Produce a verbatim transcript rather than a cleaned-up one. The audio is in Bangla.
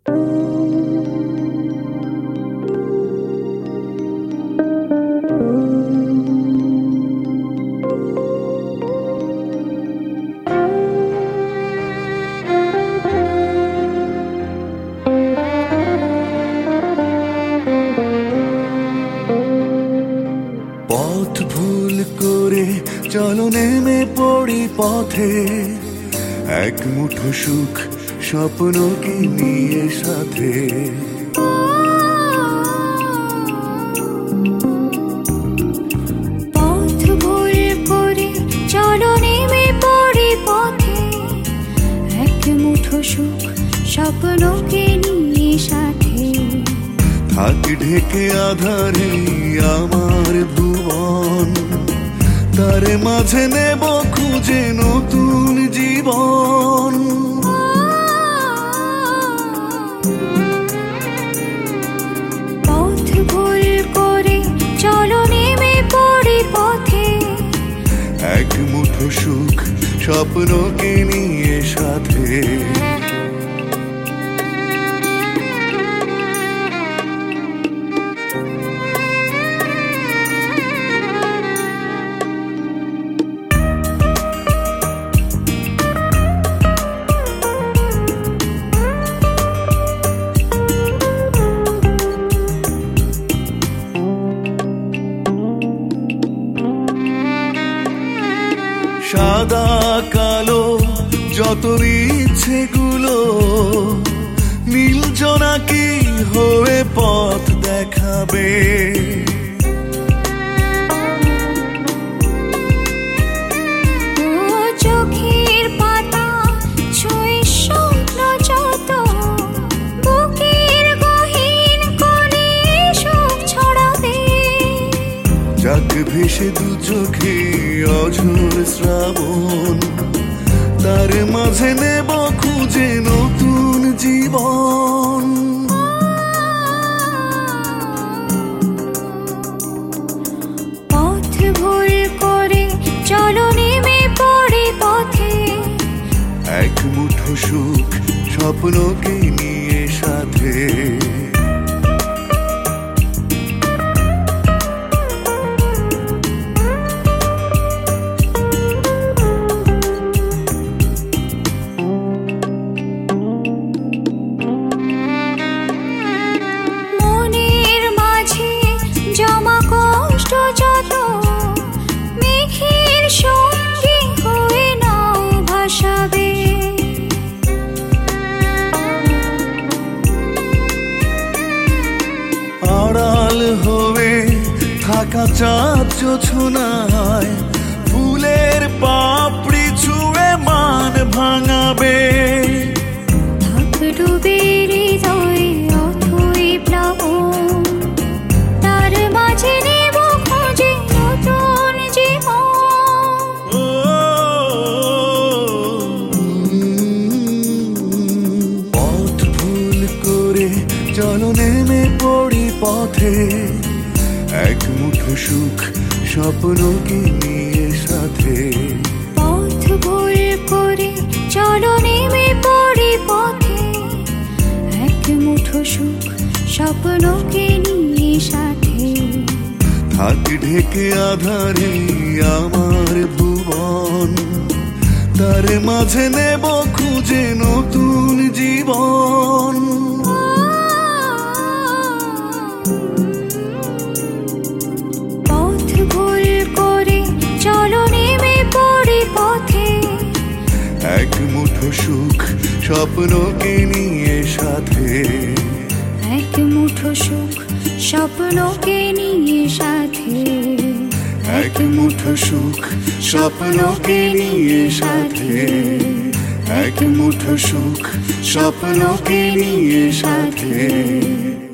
পথ ভুল করে চলো নেমে পড়ি পথে, এক মুঠো সুখ স্বপ্নকে নিয়ে সাথে। পথ ভুল করে চলো নেমে পড়ি পথে, এক মুঠো সুখ স্বপ্নকে নিয়ে সাথে। থাক ঢেকে আধারে আমার ভুবন, তার মাঝে নেব খুঁজে নতুন জীবন। পথ ভুল করে চলো নেমে পড়ি পথে, এক মুঠো সুখ স্বপ্নকে নিয়ে সাথে। সাদা কালো যত ইচ্ছেগুলো নীল জোনাকি হয়ে পথ দেখাবে। চোখের পাতা ছুঁয়ে স্বপ্ন যত, বুকের গহীন কোণে সুখ ছড়াবে। যাক ভেসে দু চোখে অঝোর শ্রাবণ, তার মাঝে নেব খুঁজে নতুন জীবন। পথ ভুল করে চলো নেমে পড়ি পথে, এক মুঠো সুখ স্বপ্নকে নিয়ে সাথে। মনের মাঝে জমা কষ্ট যত, মেঘের সঙ্গে হয়ে নাও ভাসাবে। আড়াল হয়ে থাকা চাঁদ জোছনায় ফুলের পাপড়ি ছুঁয়ে মান ভাঙাবে। থাক ডুবে হৃদয়ে অথই প্লাবন, তার মাঝে নেব খোঁজে নতুন জীবন। পথ ভুল করে চলো নেমে পড়ি পথে, এক মুঠো সুখ স্বপ্নকে নিয়ে সাথে। পথ ভুল করে চলো নেমে পড়ি পথে, এক মুঠো সুখ স্বপ্নকে নিয়ে সাথে। থাক ঢেকে আধারে আমার ভুবন, তার মাঝে নেব খুঁজে নতুন জীবন। পথ ভুল করে চলো নেমে পড়ি পথে, এক মুঠো সুখ স্বপ্নকে নিয়ে সাথে। এক মুঠো সুখ স্বপ্নকে নিয়ে সাথে। এক মুঠো সুখ স্বপ্নকে নিয়ে সাথে। এক মুঠো সুখ স্বপ্নকে নিয়ে সাথে।